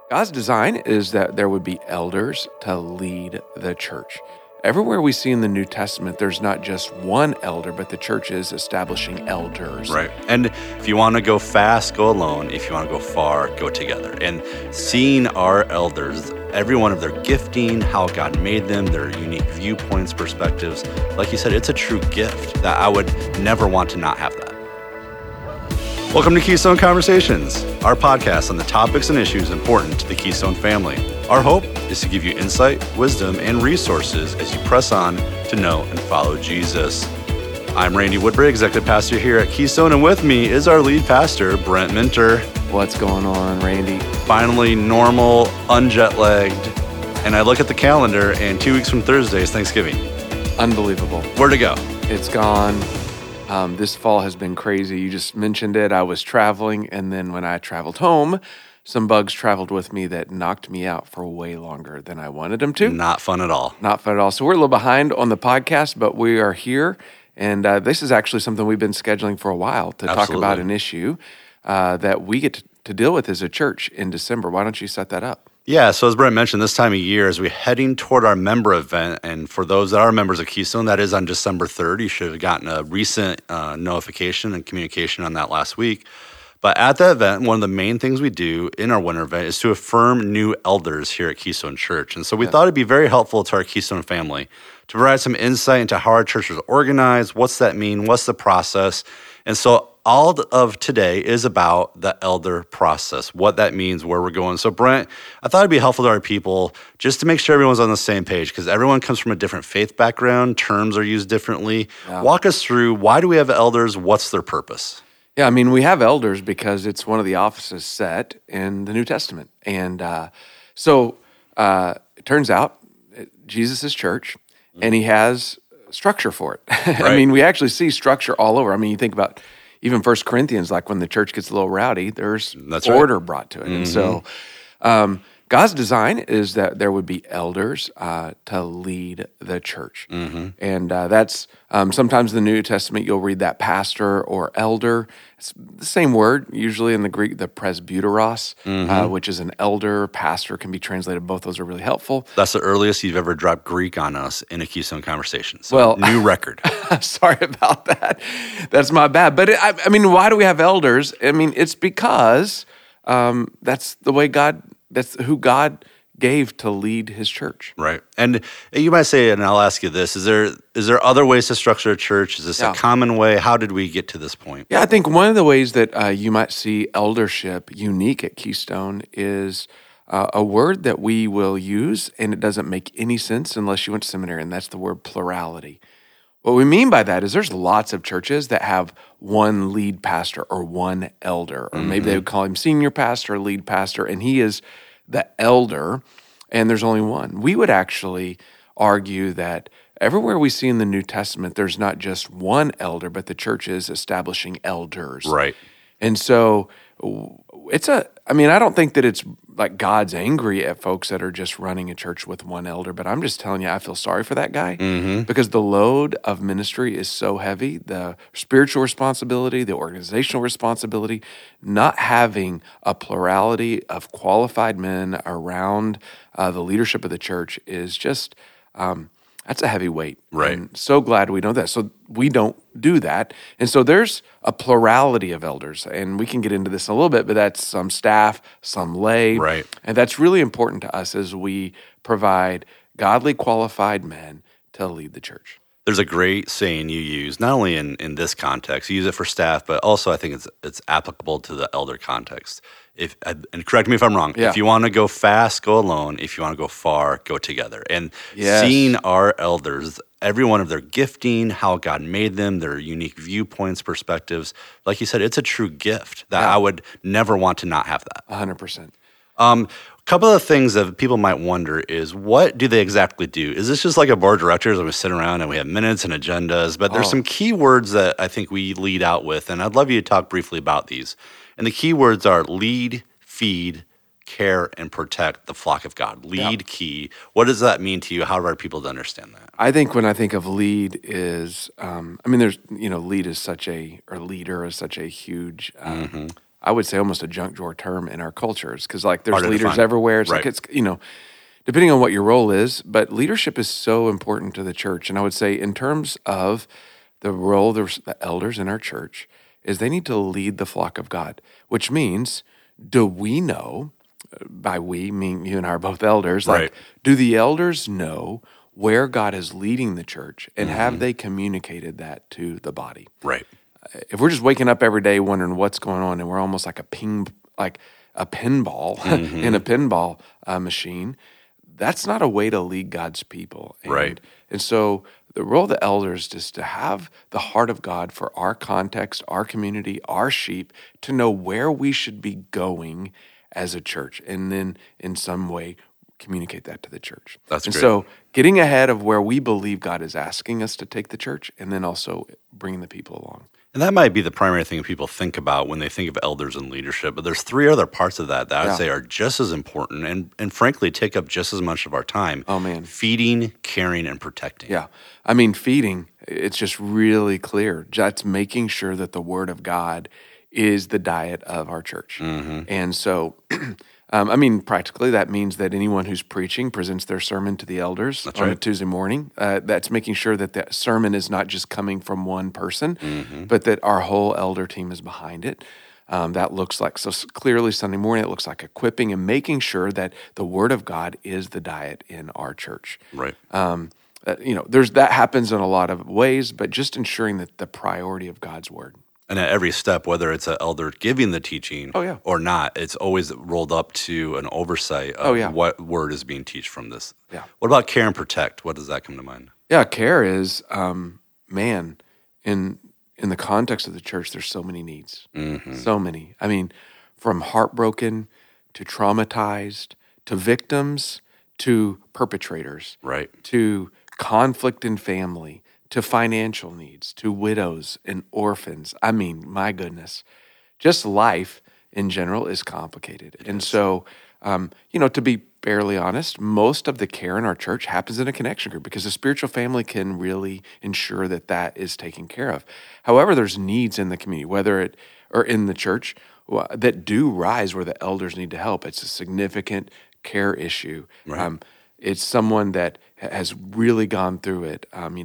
God's design is that there would be elders to lead the church. Everywhere we see in the New Testament, there's not just one elder, but the church is establishing elders. Right. And if you want to go fast, go alone. If you want to go far, go together. And seeing our elders, every one of their gifting, how God made them, their unique viewpoints, perspectives, like you said, it's a true gift that I would never want to not have that. Welcome to Keystone Conversations, our podcast on the topics and issues important to the Keystone family. Our hope is to give you insight, wisdom, and resources as you press on to know and follow Jesus. I'm Randy Woodbury, Executive Pastor here at Keystone, and with me is our lead pastor, Brent Minter. What's going on, Randy? Finally normal, unjet-lagged, and I look at the calendar, and 2 weeks from Thursday is Thanksgiving. Unbelievable. Where'd it go? It's gone. This fall has been crazy. You just mentioned it. I was traveling, and then when I traveled home, some bugs traveled with me that knocked me out for way longer than I wanted them to. Not fun at all. Not fun at all. So we're a little behind on the podcast, but we are here, and this is actually something we've been scheduling for a while to talk about an issue that we get to deal with as a church in December. Why don't you set that up? Yeah, so as Brent mentioned, this time of year, as we're heading toward our member event, and for those that are members of Keystone, that is on December 3rd. You should have gotten a recent notification and communication on that last week. But at that event, one of the main things we do in our winter event is to affirm new elders here at Keystone Church. And so we thought it'd be very helpful to our Keystone family to provide some insight into how our church is organized, what's that mean, what's the process. And so all of today is about the elder process, what that means, where we're going. So Brent, I thought it'd be helpful to our people just to make sure everyone's on the same page, because everyone comes from a different faith background, terms are used differently. Yeah. Walk us through, why do we have elders? What's their purpose? Yeah, I mean, we have elders because it's one of the offices set in the New Testament. And so it turns out Jesus' church, and he has structure for it. Right. I mean, we actually see structure all over. I mean, you think about even 1 Corinthians, like when the church gets a little rowdy, there's order brought to it. Mm-hmm. And so God's design is that there would be elders to lead the church. Mm-hmm. And that's sometimes in the New Testament, you'll read that pastor or elder. It's the same word, usually in the Greek, the presbyteros, which is an elder. Pastor can be translated. Both those are really helpful. That's the earliest you've ever dropped Greek on us in a Keystone Conversation. So new record. Sorry about that. That's my bad. But I mean, why do we have elders? I mean, it's because that's the way that's who God gave to lead his church. Right. And you might say, and I'll ask you this, is there other ways to structure a church? Is this a common way? How did we get to this point? Yeah, I think one of the ways that you might see eldership unique at Keystone is a word that we will use, and it doesn't make any sense unless you went to seminary, and that's the word plurality. What we mean by that is there's lots of churches that have one lead pastor or one elder, or maybe they would call him senior pastor or lead pastor, and he is the elder, and there's only one. We would actually argue that everywhere we see in the New Testament, there's not just one elder, but the church is establishing elders. Right. And so I don't think that it's like God's angry at folks that are just running a church with one elder, but I'm just telling you, I feel sorry for that guy because the load of ministry is so heavy, the spiritual responsibility, the organizational responsibility, not having a plurality of qualified men around the leadership of the church is just, that's a heavy weight. Right. And so glad we know that. So we don't do that. And so there's a plurality of elders, and we can get into this in a little bit, but that's some staff, some lay. Right. And that's really important to us as we provide godly qualified men to lead the church. There's a great saying you use, not only in this context, you use it for staff, but also I think it's applicable to the elder context. And correct me if I'm wrong, if you want to go fast, go alone. If you want to go far, go together. And seeing our elders, every one of their gifting, how God made them, their unique viewpoints, perspectives, like you said, it's a true gift that I would never want to not have that. 100%. A couple of things that people might wonder is, what do they exactly do? Is this just like a board of directors and we sit around and we have minutes and agendas? But there's some key words that I think we lead out with, and I'd love you to talk briefly about these. And the key words are lead, feed, care, and protect the flock of God. Lead, key. What does that mean to you? How are people to understand that? I think when I think of lead is, lead is such a, or leader is such a huge I would say almost a junk drawer term in our cultures because like there's Hard to leaders define. everywhere. It's Right. like it's depending on what your role is, but leadership is so important to the church. And I would say in terms of the role of the elders in our church is they need to lead the flock of God, which means do we know, by we, mean you and I are both elders, like Right. do the elders know where God is leading the church and have they communicated that to the body? Right. If we're just waking up every day wondering what's going on and we're almost like a pinball in a pinball machine, that's not a way to lead God's people. Right. And so the role of the elders is to have the heart of God for our context, our community, our sheep, to know where we should be going as a church, and then in some way communicate that to the church. That's and great. so getting ahead of where we believe God is asking us to take the church, and then also bringing the people along. And that might be the primary thing people think about when they think of elders and leadership. But there's three other parts of that I'd say are just as important and frankly take up just as much of our time. Oh, man. Feeding, caring, and protecting. Yeah. I mean, feeding, it's just really clear. That's making sure that the Word of God is the diet of our church. And so, practically that means that anyone who's preaching presents their sermon to the elders on a right. Tuesday morning. That's making sure that that sermon is not just coming from one person, but that our whole elder team is behind it. That looks like, so clearly Sunday morning, it looks like equipping and making sure that the Word of God is the diet in our church. Right. That happens in a lot of ways, but just ensuring that the priority of God's Word. And at every step, whether it's an elder giving the teaching or not, it's always rolled up to an oversight of what word is being taught from this. Yeah. What about care and protect? What does that come to mind? Yeah, care is, in the context of the church, there's so many needs. So many. I mean, from heartbroken to traumatized to victims to perpetrators. Right. To conflict in family, to financial needs, to widows and orphans. I mean, my goodness, just life in general is complicated. And so, to be fairly honest, most of the care in our church happens in a connection group because a spiritual family can really ensure that that is taken care of. However, there's needs in the community, or in the church, that do rise where the elders need to help. It's a significant care issue. Right. It's someone that has really gone through it,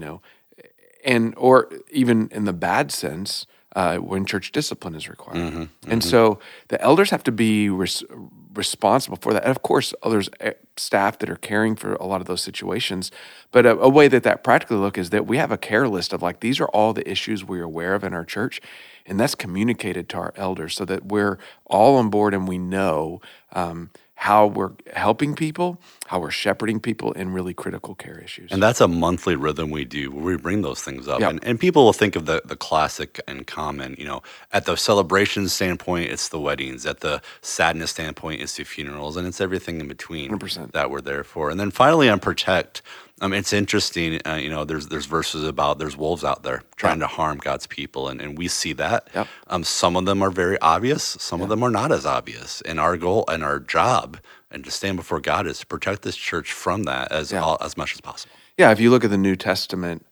or even in the bad sense, when church discipline is required. And so the elders have to be responsible for that. And of course, there's staff that are caring for a lot of those situations. But a way that practically look is that we have a care list of like, these are all the issues we're aware of in our church. And that's communicated to our elders so that we're all on board and we know how we're helping people, how we're shepherding people in really critical care issues. And that's a monthly rhythm we do where we bring those things up. Yep. And people will think of the classic and common, at the celebration standpoint, it's the weddings. At the sadness standpoint, it's the funerals. And it's everything in between 100%. that we're there for. And then finally on protect, it's interesting, there's verses about there's wolves out there trying to harm God's people. And we see that. Yep. Some of them are very obvious. Some of them are not as obvious. And our goal and our job and to stand before God is to protect this church from that as much as possible. Yeah, if you look at the New Testament,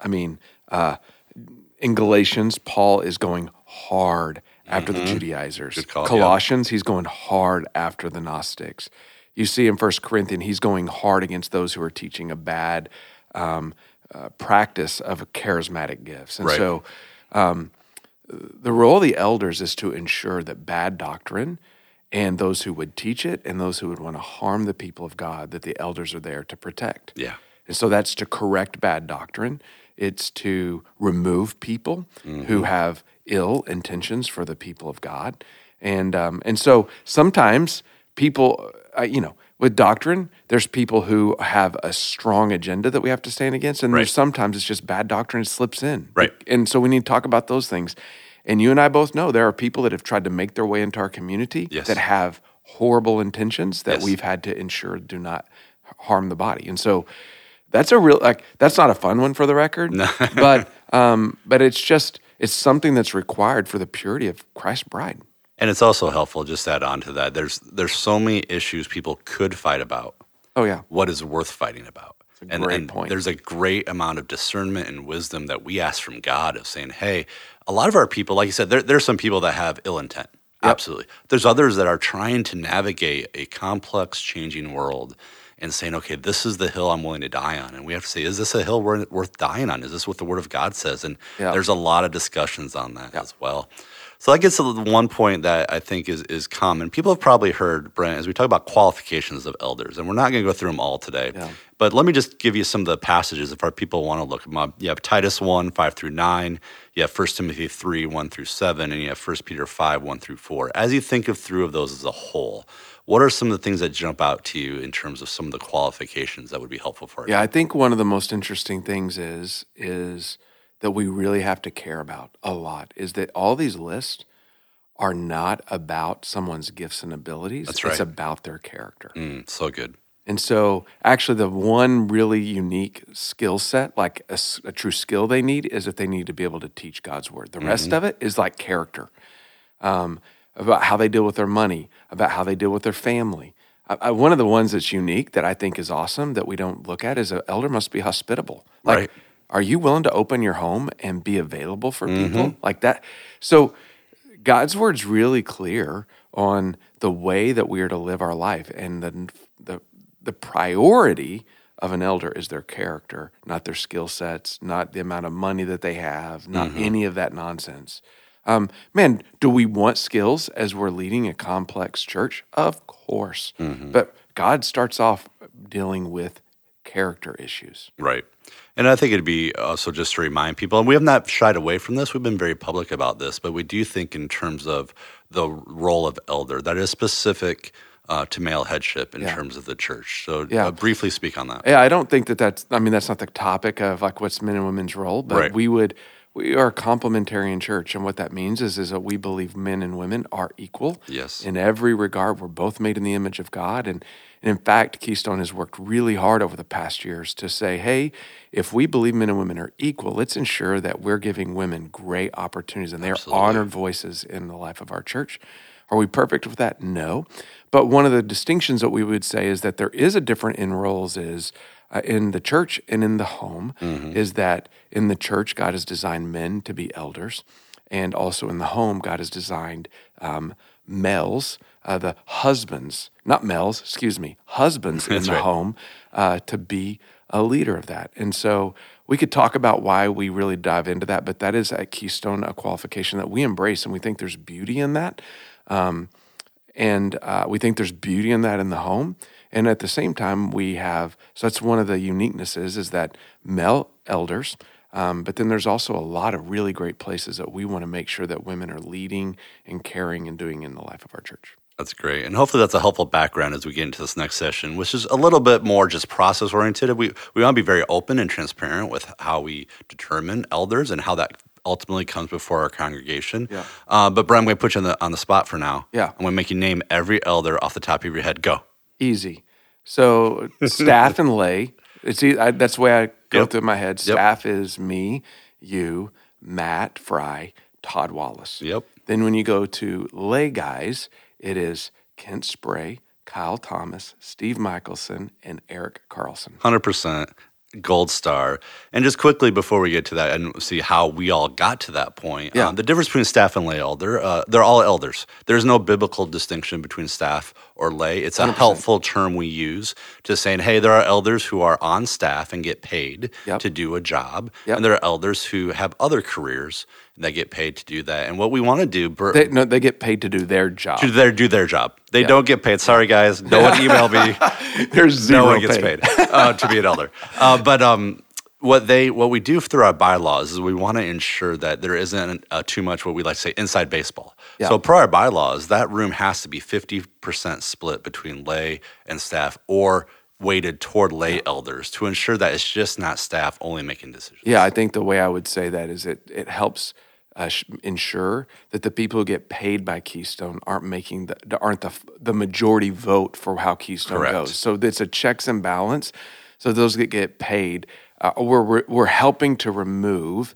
in Galatians, Paul is going hard after the Judaizers. Good call, Colossians, he's going hard after the Gnostics. You see in 1 Corinthians, he's going hard against those who are teaching a bad practice of charismatic gifts. And Right. so the role of the elders is to ensure that bad doctrine and those who would teach it and those who would want to harm the people of God, that the elders are there to protect. Yeah. And so that's to correct bad doctrine. It's to remove people who have ill intentions for the people of God. And so sometimes people, with doctrine, there's people who have a strong agenda that we have to stand against. And there's sometimes it's just bad doctrine slips in. Right. And so we need to talk about those things. And you and I both know there are people that have tried to make their way into our community that have horrible intentions that we've had to ensure do not harm the body. And so that's that's not a fun one for the record, but it's something that's required for the purity of Christ's bride. And it's also helpful, just to add on to that, there's so many issues people could fight about. Oh, yeah. What is worth fighting about? That's a great point. There's a great amount of discernment and wisdom that we ask from God of saying, hey, a lot of our people, like you said, there's some people that have ill intent. Absolutely. There's others that are trying to navigate a complex, changing world and saying, okay, this is the hill I'm willing to die on. And we have to say, is this a hill worth dying on? Is this what the Word of God says? And Yeah. there's a lot of discussions on that as well. So that gets to the one point that I think is common. People have probably heard, Brent, as we talk about qualifications of elders, and we're not going to go through them all today. Yeah. But let me just give you some of the passages if our people want to look them up. You have Titus 1, 5 through 9. You have 1 Timothy 3, 1 through 7. And you have 1 Peter 5, 1 through 4. As you think of through of those as a whole, what are some of the things that jump out to you in terms of some of the qualifications that would be helpful for us? Yeah, I think one of the most interesting things is that we really have to care about a lot is that all these lists are not about someone's gifts and abilities. That's right. It's about their character. So good. And so actually the one really unique skill set, like a true skill they need, is that they need to be able to teach God's word. The rest of it is like character, about how they deal with their money, about how they deal with their family. One of the ones that's unique that I think is awesome that we don't look at is an elder must be hospitable. Like, Right. Are you willing to open your home and be available for people like that? So God's word's really clear on the way that we are to live our life, and the priority of an elder is their character, not their skill sets, not the amount of money that they have, not any of that nonsense. Man, do we want skills as we're leading a complex church? Of course. But God starts off dealing with character issues. Right. And I think it'd be also just to remind people, and we have not shied away from this, we've been very public about this, but we do think in terms of the role of elder that is specific to male headship in terms of the church. So briefly speak on that. Yeah, I don't think that's not the topic of like what's men and women's role, but we are a complementarian church, and what that means is that we believe men and women are equal. Yes. In every regard, we're both made in the image of God, and in fact, Keystone has worked really hard over the past years to say, hey, if we believe men and women are equal, let's ensure that we're giving women great opportunities and they're honored voices in the life of our church. Are we perfect with that? No. But one of the distinctions that we would say is that there is a difference in roles is in the church and in the home, is that in the church, God has designed men to be elders. And also in the home, God has designed males, the husbands, not males, husbands in the home to be a leader of that. And so we could talk about why we really dive into that, but that is at Keystone a qualification that we embrace, and we think there's beauty in that. And we think there's beauty in that in the home. And at the same time, so that's one of the uniquenesses is that male elders, but then there's also a lot of really great places that we want to make sure that women are leading and caring and doing in the life of our church. That's great. And hopefully that's a helpful background as we get into this next session, which is a little bit more just process oriented. We want to be very open and transparent with how we determine elders and how that ultimately comes before our congregation. Yeah. But Brent, I'm going to put you on the spot for now. Yeah. I'm going to make you name every elder off the top of your head. Go. Easy. So staff and lay, that's the way I go through my head. Staff is me, you, Matt Fry, Todd Wallace. Yep. Then when you go to lay guys, it is Kent Spray, Kyle Thomas, Steve Michelson, and Eric Carlson. 100%. Gold star. And just quickly before we get to that and see how we all got to that point, the difference between staff and lay elder, they're all elders. There's no biblical distinction between staff or lay. It's a 100%. helpful term we use to saying, hey, there are elders who are on staff and get paid to do a job, and there are elders who have other careers that get paid to do that. And what we want to do... they get paid to do their job. Do their job. They don't get paid. Sorry, guys. No one email me. There's zero no one gets paid to be an elder. But what we do through our bylaws is we want to ensure that there isn't too much what we like to say inside baseball. Yeah. So per our bylaws, that room has to be 50% split between lay and staff or weighted toward lay elders to ensure that it's just not staff only making decisions. Yeah, I think the way I would say that is it helps ensure that the people who get paid by Keystone aren't the majority vote for how Keystone goes. So it's a checks and balance. So those that get paid, we're helping to remove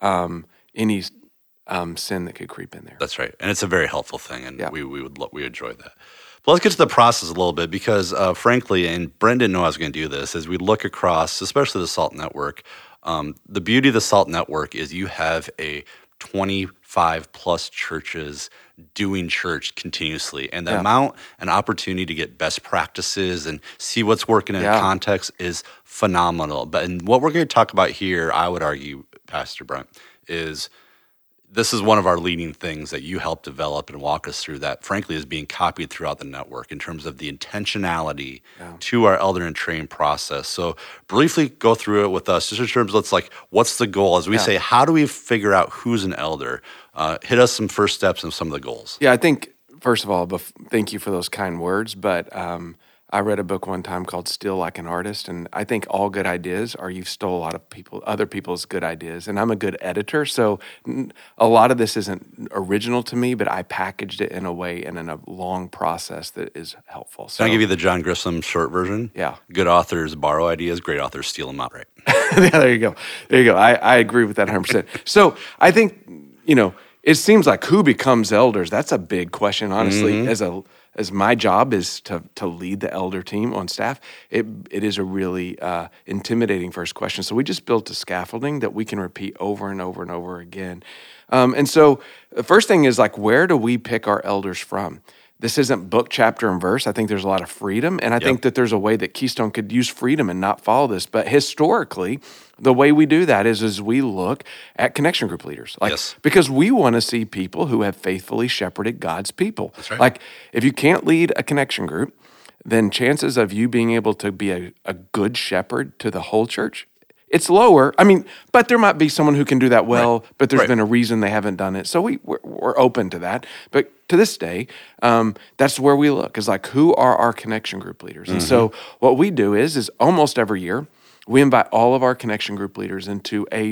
any sin that could creep in there. That's right, and it's a very helpful thing, and we enjoy that. But let's get to the process a little bit because, frankly, and Brendan knew I was going to do this, as we look across, especially the SALT Network, the beauty of the SALT Network is you have a 24/7 5+ churches doing church continuously. And the Yeah. amount and opportunity to get best practices and see what's working in Yeah. context is phenomenal. But and what we're going to talk about here, I would argue, Pastor Brent, is this is one of our leading things that you helped develop and walk us through that, frankly, is being copied throughout the network in terms of the intentionality to our elder and train process. So briefly go through it with us, just in terms of what's the goal? As we say, how do we figure out who's an elder? Hit us some first steps and some of the goals. Yeah, I think, first of all, thank you for those kind words. But I read a book one time called Steal Like an Artist. And I think all good ideas are you stole a lot of other people's good ideas. And I'm a good editor. So a lot of this isn't original to me, but I packaged it in a way and in a long process that is helpful. So Can I give you the John Grisham short version? Yeah. Good authors borrow ideas, great authors steal them outright. Yeah, there you go. There you go. I agree with that 100%. So I think, it seems like who becomes elders, that's a big question, honestly. As my job is to lead the elder team on staff, it is a really intimidating first question. So we just built a scaffolding that we can repeat over and over and over again. And so the first thing is where do we pick our elders from? This isn't book, chapter, and verse. I think there's a lot of freedom, and I think that there's a way that Keystone could use freedom and not follow this. But historically, the way we do that is we look at connection group leaders, because we want to see people who have faithfully shepherded God's people. That's right. If you can't lead a connection group, then chances of you being able to be a good shepherd to the whole church, it's lower. But there might be someone who can do that well, but there's been a reason they haven't done it. So we're open to that. But to this day, that's where we look, is who are our connection group leaders? And so what we do is almost every year, we invite all of our connection group leaders into a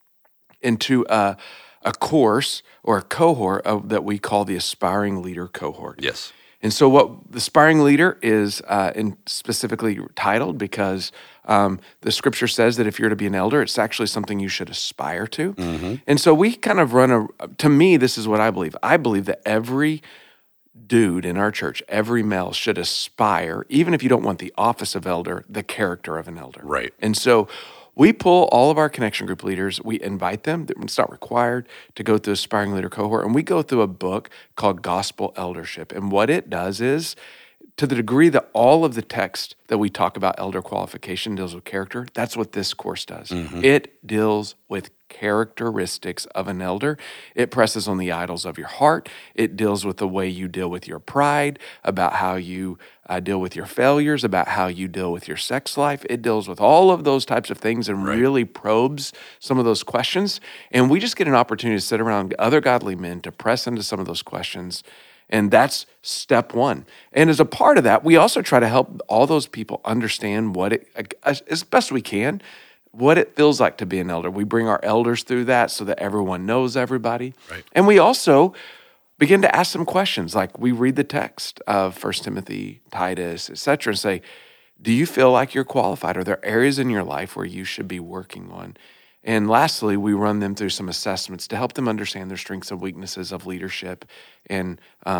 course or a cohort that we call the Aspiring Leader Cohort. Yes. And so what the Aspiring Leader is specifically titled because the scripture says that if you're to be an elder, it's actually something you should aspire to. And so we kind of to me, this is what I believe. I believe that every dude in our church, every male should aspire, even if you don't want the office of elder, the character of an elder. Right. And so we pull all of our connection group leaders, we invite them, it's not required, to go through Aspiring Leader Cohort, and we go through a book called Gospel Eldership. And what it does is, to the degree that all of the text that we talk about elder qualification deals with character, that's what this course does. It deals with characteristics of an elder. It presses on the idols of your heart. It deals with the way you deal with your pride, about how you deal with your failures, about how you deal with your sex life. It deals with all of those types of things and really probes some of those questions. And we just get an opportunity to sit around other godly men to press into some of those questions. And that's step one. And as a part of that, we also try to help all those people understand as best we can, what it feels like to be an elder. We bring our elders through that so that everyone knows everybody. Right. And we also begin to ask some questions. We read the text of 1 Timothy, Titus, etc., and say, do you feel like you're qualified? Are there areas in your life where you should be working on? And lastly, we run them through some assessments to help them understand their strengths and weaknesses of leadership and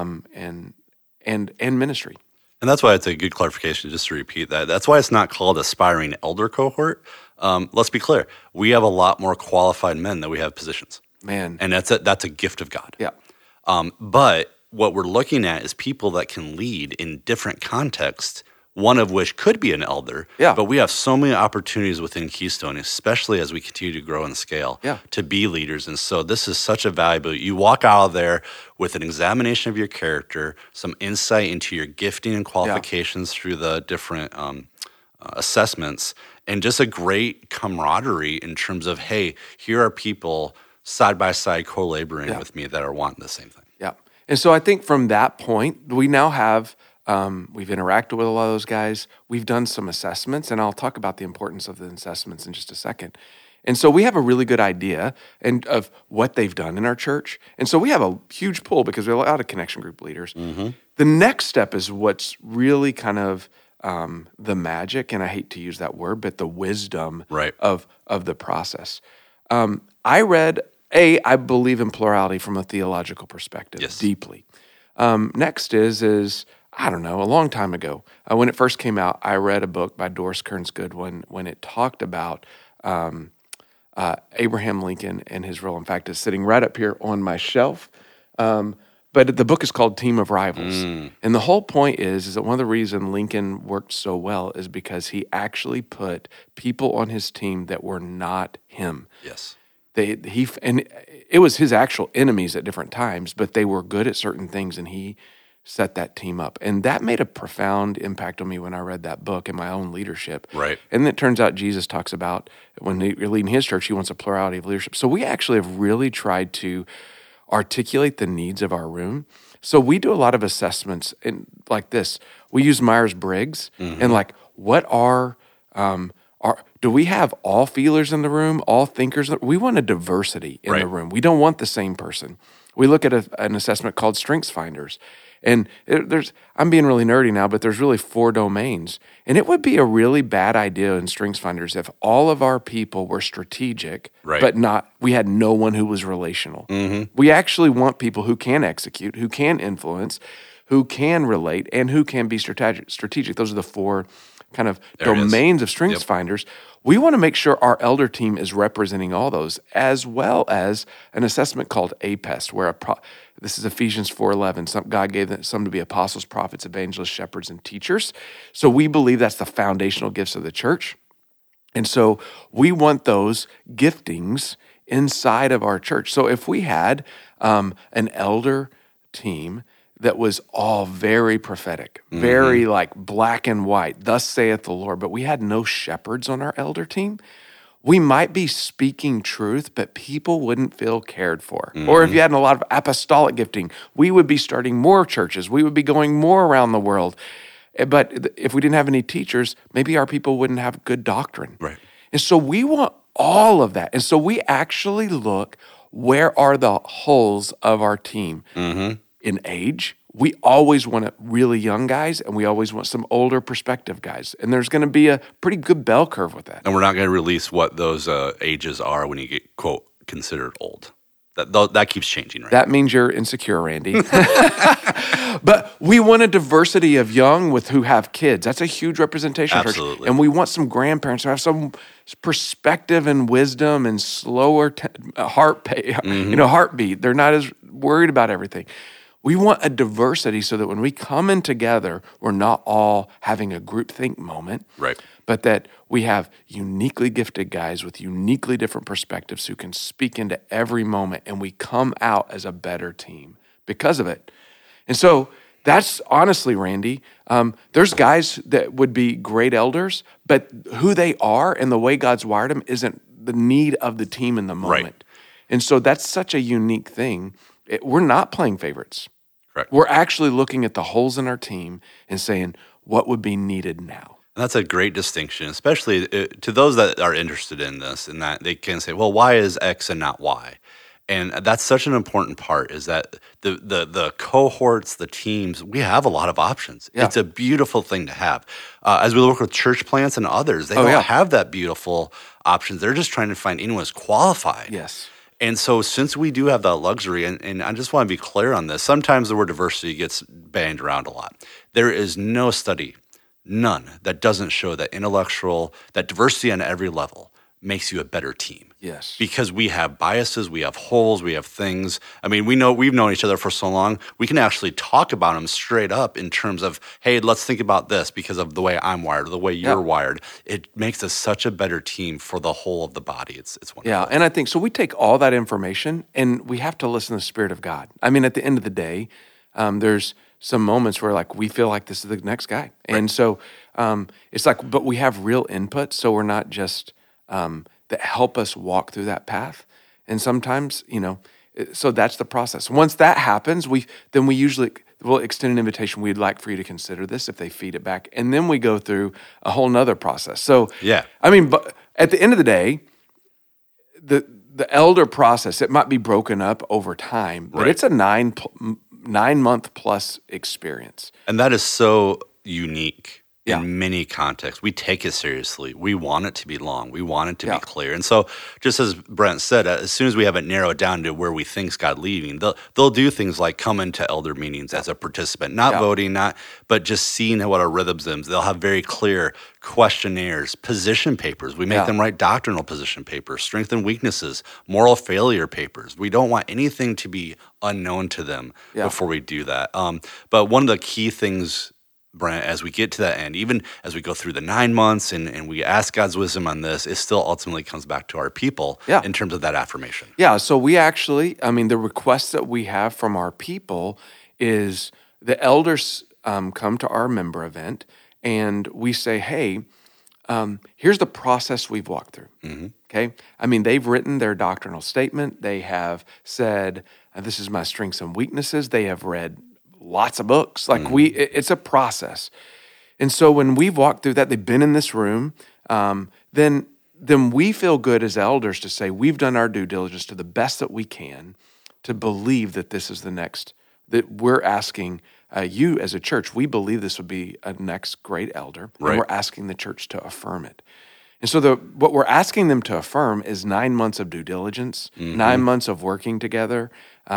ministry. And that's why it's a good clarification, just to repeat that. That's why it's not called Aspiring Elder Cohort. Let's be clear. We have a lot more qualified men than we have positions. Man. And that's a gift of God. Yeah. But what we're looking at is people that can lead in different contexts, one of which could be an elder. Yeah. But we have so many opportunities within Keystone, especially as we continue to grow and scale, to be leaders. And so this is such a valuable, you walk out of there with an examination of your character, some insight into your gifting and qualifications through the different assessments, and just a great camaraderie in terms of, hey, here are people side by side co-laboring with me that are wanting the same thing. Yeah. And so I think from that point, we now have, we've interacted with a lot of those guys. We've done some assessments, and I'll talk about the importance of the assessments in just a second. And so we have a really good idea of what they've done in our church. And so we have a huge pull because we have a lot of connection group leaders. The next step is what's really kind of the magic, and I hate to use that word, but the wisdom of the process. I believe in plurality from a theological perspective, deeply. Next is I don't know, a long time ago, when it first came out, I read a book by Doris Kearns Goodwin when it talked about Abraham Lincoln and his role. In fact, it's sitting right up here on my shelf. But the book is called Team of Rivals. And the whole point is that one of the reasons Lincoln worked so well is because he actually put people on his team that were not him. Yes. And it was his actual enemies at different times, but they were good at certain things, and he set that team up. And that made a profound impact on me when I read that book in my own leadership. Right. And it turns out Jesus talks about when you're leading his church, he wants a plurality of leadership. So we actually have really tried to articulate the needs of our room. So we do a lot of assessments like this. We use Myers-Briggs and what do we have all feelers in the room, all thinkers? We want a diversity in the room. We don't want the same person. We look at an assessment called Strengths Finders. And I'm being really nerdy now, but there's really 4 domains. And it would be a really bad idea in Strengths Finders if all of our people were strategic, but we had no one who was relational. We actually want people who can execute, who can influence, who can relate, and who can be strategic. Those are the 4 kind of domains of Strengths Finders. We want to make sure our elder team is representing all those, as well as an assessment called APEST, where this is Ephesians 4:11. God gave some to be apostles, prophets, evangelists, shepherds, and teachers. So we believe that's the foundational gifts of the church. And so we want those giftings inside of our church. So if we had an elder team that was all very prophetic, very like black and white, thus saith the Lord, but we had no shepherds on our elder team, we might be speaking truth, but people wouldn't feel cared for. Or if you had a lot of apostolic gifting, we would be starting more churches. We would be going more around the world. But if we didn't have any teachers, maybe our people wouldn't have good doctrine. Right. And so we want all of that. And so we actually look, where are the holes of our team? In age, we always want really young guys, and we always want some older perspective guys. And there's going to be a pretty good bell curve with that. And we're not going to release what those ages are when you get, quote, considered old. That keeps changing, right? That means you're insecure, Randy. But we want a diversity of young who have kids. That's a huge representation. Absolutely. And we want some grandparents who have some perspective and wisdom and slower heartbeat. They're not as worried about everything. We want a diversity so that when we come in together, we're not all having a groupthink moment, right? But that we have uniquely gifted guys with uniquely different perspectives who can speak into every moment, and we come out as a better team because of it. And so that's honestly, Randy, there's guys that would be great elders, but who they are and the way God's wired them isn't the need of the team in the moment. Right. And so that's such a unique thing. We're not playing favorites. Correct. We're actually looking at the holes in our team and saying, what would be needed now? And that's a great distinction, especially to those that are interested in this, in that they can say, well, why is X and not Y? And that's such an important part, is that the cohorts, the teams, we have a lot of options. Yeah. It's a beautiful thing to have. As we work with church plants and others, they don't have that beautiful options. They're just trying to find anyone who's qualified. Yes. And so since we do have that luxury, and I just want to be clear on this, sometimes the word diversity gets banged around a lot. There is no study, none, that doesn't show that that diversity on every level makes you a better team. Yes. Because we have biases, we have holes, we have things. I mean, we've known each other for so long, we can actually talk about them straight up in terms of, hey, let's think about this because of the way I'm wired or the way you're wired. It makes us such a better team for the whole of the body. It's wonderful. Yeah, and I think, so we take all that information and we have to listen to the Spirit of God. I mean, at the end of the day, there's some moments where we feel like this is the next guy. Right. And so it's but we have real input, so we're not just that help us walk through that path. And sometimes, so that's the process. Once that happens, we'll extend an invitation. We'd like for you to consider this if they feed it back. And then we go through a whole nother process. So, I mean, but at the end of the day, the elder process, it might be broken up over time, but it's a 9-month plus experience. And that is so unique Yeah. in many contexts. We take it seriously. We want it to be long. We want it to Yeah. be clear. And so, just as Brent said, as soon as we have it narrowed down to where we think's God leading, they'll do things like come into elder meetings as a participant, not Yeah. voting, but just seeing what our rhythms is. They'll have very clear questionnaires, position papers. We make Yeah. them write doctrinal position papers, strength and weaknesses, moral failure papers. We don't want anything to be unknown to them Yeah. before we do that. But one of the key things, Brent, as we get to that end, even as we go through the 9 months and we ask God's wisdom on this, it still ultimately comes back to our people Yeah. in terms of that affirmation. Yeah, so we actually, the request that we have from our people is the elders come to our member event and we say, hey, here's the process we've walked through. Mm-hmm. Okay? They've written their doctrinal statement. They have said, this is my strengths and weaknesses. They have read lots of books. It's a process. And so when we've walked through that, they've been in this room, then we feel good as elders to say we've done our due diligence to the best that we can to believe that this is the next, that we're asking you as a church, we believe this would be a next great elder, Right. and we're asking the church to affirm it. And so what we're asking them to affirm is 9 months of due diligence, 9 months of working together,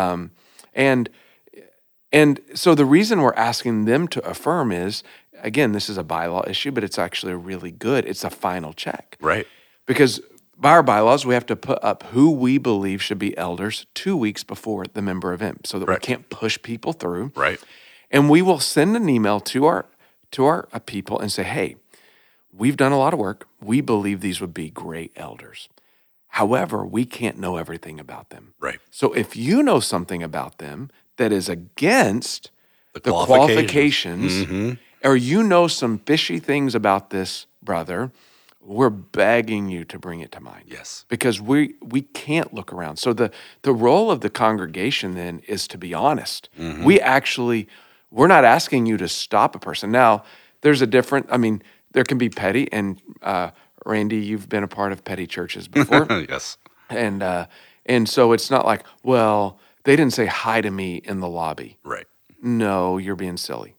and so the reason we're asking them to affirm is, again, this is a bylaw issue, but it's actually it's a final check. Right. Because by our bylaws, we have to put up who we believe should be elders 2 weeks before the member event so that Right. we can't push people through. Right. And we will send an email to our people and say, hey, we've done a lot of work. We believe these would be great elders. However, we can't know everything about them. Right. So if you know something about them that is against The the qualifications, or you know some fishy things about this brother, we're begging you to bring it to mind. Yes. Because we can't look around. So the role of the congregation then is to be honest. We're not asking you to stop a person. Now, there's a different, there can be petty, and Randy, you've been a part of petty churches before. Yes. And so it's not like, well, they didn't say hi to me in the lobby. Right. No, you're being silly.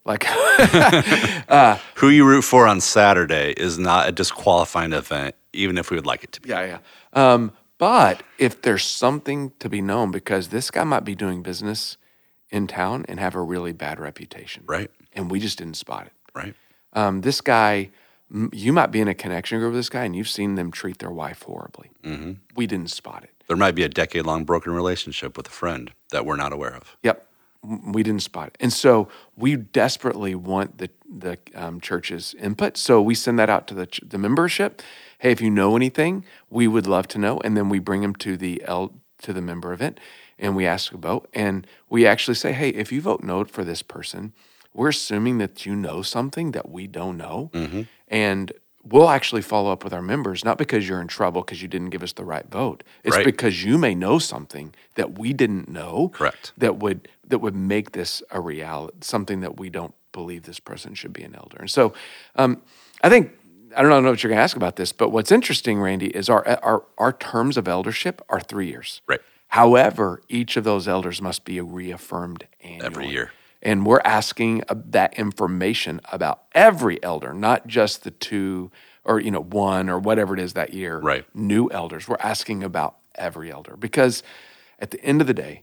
Who you root for on Saturday is not a disqualifying event, even if we would like it to be. Yeah. But if there's something to be known, because this guy might be doing business in town and have a really bad reputation. Right. And we just didn't spot it. Right. This guy, you might be in a connection group with this guy and you've seen them treat their wife horribly. Mm-hmm. We didn't spot it. There might be a decade-long broken relationship with a friend that we're not aware of. Yep. We didn't spot it. And so we desperately want the church's input. So we send that out to the membership. Hey, if you know anything, we would love to know. And then we bring them to the member event and we ask a vote. And we actually say, hey, if you vote no for this person, we're assuming that you know something that we don't know. Mm-hmm. And we'll actually follow up with our members, not because you're in trouble because you didn't give us the right vote. It's Right. because you may know something that we didn't know. Correct. That would make this a reality, something that we don't believe this person should be an elder. And so I think, I don't know what you're going to ask about this, but what's interesting, Randy, is our terms of eldership are 3 years. Right. However, each of those elders must be reaffirmed annually. Every year. And we're asking that information about every elder, not just the 2 or 1 or whatever it is that year. Right. New elders. We're asking about every elder because at the end of the day,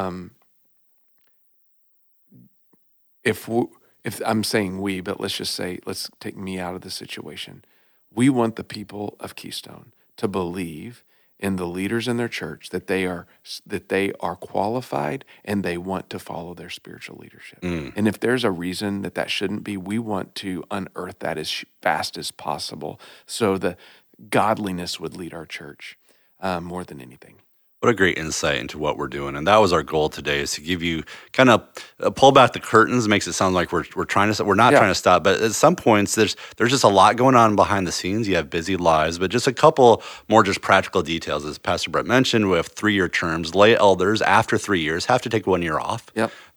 if I'm saying we, but let's just say, let's take me out of the situation. We want the people of Keystone to believe in the leaders in their church that they are qualified and they want to follow their spiritual leadership. And if there's a reason that shouldn't be, we want to unearth that as fast as possible so the godliness would lead our church more than anything. What a great insight into what we're doing. And that was our goal today, is to give you kind of pull back the curtains. Makes it sound like we're trying to, we're not trying to stop. But at some points, there's just a lot going on behind the scenes. You have busy lives, but just a couple more just practical details. As Pastor Brett mentioned, we have 3-year terms. Lay elders after 3 years have to take 1 year off. Yep.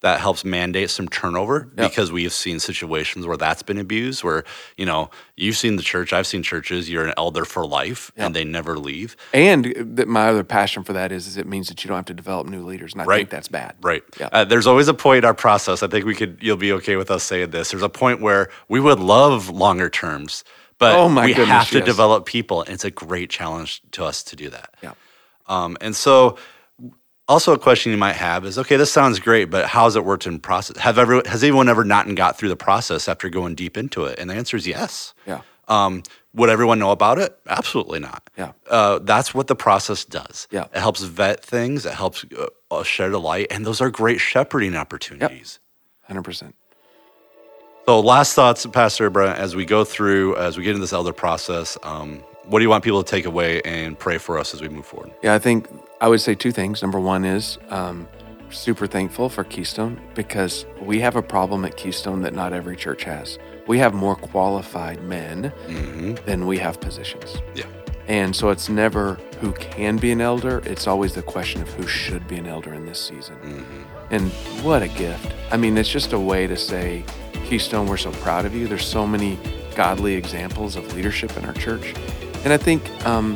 that helps mandate some turnover because we have seen situations where that's been abused, where, you've seen the church, I've seen churches, you're an elder for life and they never leave. And my other passion for that is it means that you don't have to develop new leaders. And I think that's bad. Right. Yeah. There's always a point in our process. I think you'll be okay with us saying this. There's a point where we would love longer terms, but we have to develop people. And it's a great challenge to us to do that. Yeah. And so also a question you might have is, okay, this sounds great, but how's it worked in process? Has anyone ever not and got through the process after going deep into it? And the answer is yes. Yeah. Would everyone know about it? Absolutely not. Yeah. That's what the process does. Yeah. It helps vet things. It helps shed a light. And those are great shepherding opportunities. 100%. So last thoughts, Pastor Brent, as we get into this elder process, what do you want people to take away and pray for us as we move forward? Yeah, I think I would say two things. Number one is super thankful for Keystone because we have a problem at Keystone that not every church has. We have more qualified men than we have positions. Yeah. And so it's never who can be an elder. It's always the question of who should be an elder in this season. And what a gift. I mean, it's just a way to say, Keystone, we're so proud of you. There's so many godly examples of leadership in our church. And I think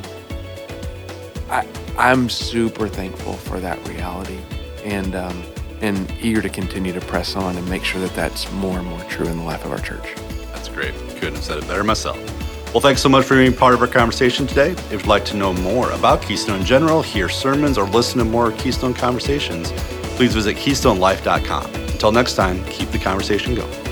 I'm super thankful for that reality and eager to continue to press on and make sure that that's more and more true in the life of our church. That's great. Couldn't have said it better myself. Well, thanks so much for being part of our conversation today. If you'd like to know more about Keystone in general, hear sermons, or listen to more Keystone conversations, please visit keystonelife.com. Until next time, keep the conversation going.